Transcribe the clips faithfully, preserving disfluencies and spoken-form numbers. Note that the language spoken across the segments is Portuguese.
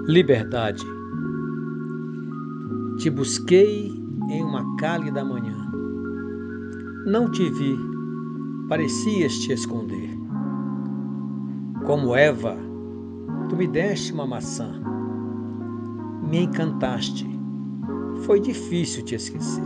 Liberdade. Te busquei em uma cálida manhã. Não te vi, parecias te esconder. Como Eva, tu me deste uma maçã. Me encantaste, foi difícil te esquecer.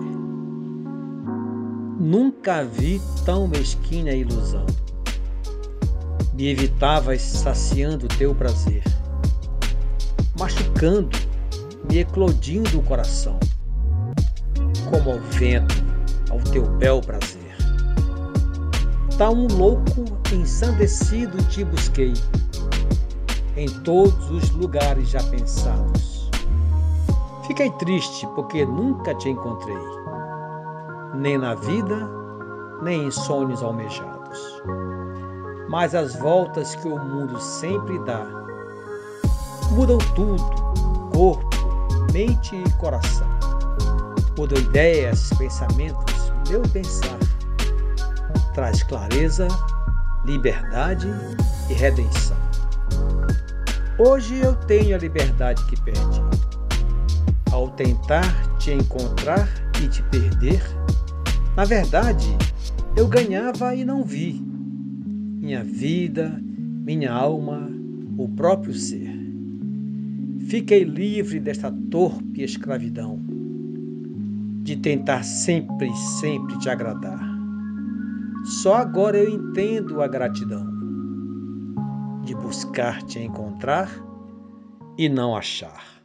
Nunca vi tão mesquinha ilusão. Me evitavas saciando teu prazer, machucando, me eclodindo o coração, como ao vento, ao teu bel prazer. Tal um louco ensandecido te busquei, em todos os lugares já pensados. Fiquei triste porque nunca te encontrei, nem na vida, nem em sonhos almejados. Mas as voltas que o mundo sempre dá mudam tudo, corpo, mente e coração. Mudam ideias, pensamentos, meu pensar. Traz clareza, liberdade e redenção. Hoje eu tenho a liberdade que perdi. Ao tentar te encontrar e te perder, na verdade, eu ganhava e não vi. Minha vida, minha alma, o próprio ser. Fiquei livre desta torpe escravidão, de tentar sempre, sempre te agradar. Só agora eu entendo a gratidão, de buscar te encontrar e não achar.